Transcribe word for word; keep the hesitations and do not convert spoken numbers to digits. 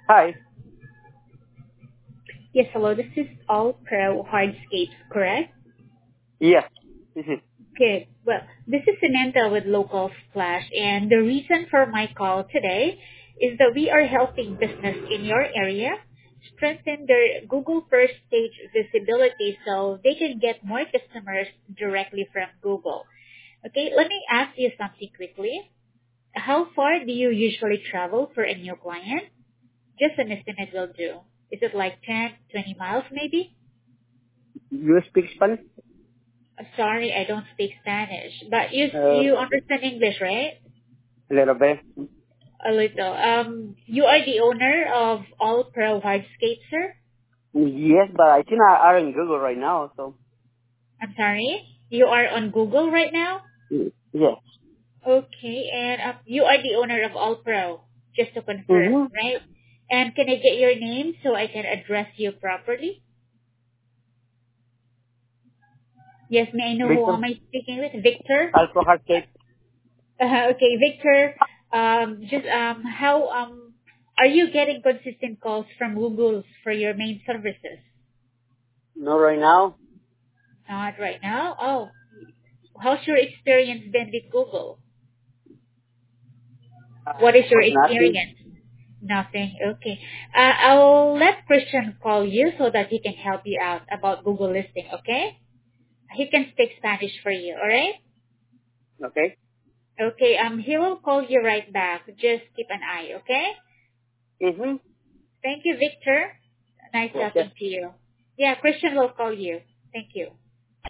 Hi. Yes, hello. This is All Pro Hardscapes, correct? Yes. This is. Good. Well, this is Samantha with Local Splash, and the reason for my call today is that we are helping business in your area strengthen their Google first page visibility so they can get more customers directly from Google. Okay, let me ask you something quickly. How far do you usually travel for a new client? Just an estimate will do. Is it like ten, twenty miles maybe? You speak Spanish? Uh, Sorry, I don't speak Spanish. But you Uh, you understand English, right? a little bit. A little. Um, you are the owner of All Pro Hardscape, sir? Yes, but I think I are in Google right now, so. I'm sorry? You are on Google right now? Mm, Yes. Okay, and uh, you are the owner of All Pro, just to confirm, Mm-hmm. right? And can I get your name so I can address you properly? Yes, may I know who Victor, am I speaking with? Victor? Alpha Heartcake. Uh, okay, Victor, um, just um, how um, are you getting consistent calls from Google for your main services? No, right now. Not right now. Oh, how's your experience been with Google? What is your Nothing. experience? Nothing. Okay. Uh, I'll let Christian call you so that he can help you out about Google listing. Okay? He can speak Spanish for you. All right? Okay. Okay. Um, he will call you right back. Just keep an eye. Okay? Mm-hmm. Thank you, Victor. Nice Okay. talking to you. Yeah, Christian will call you. Thank you.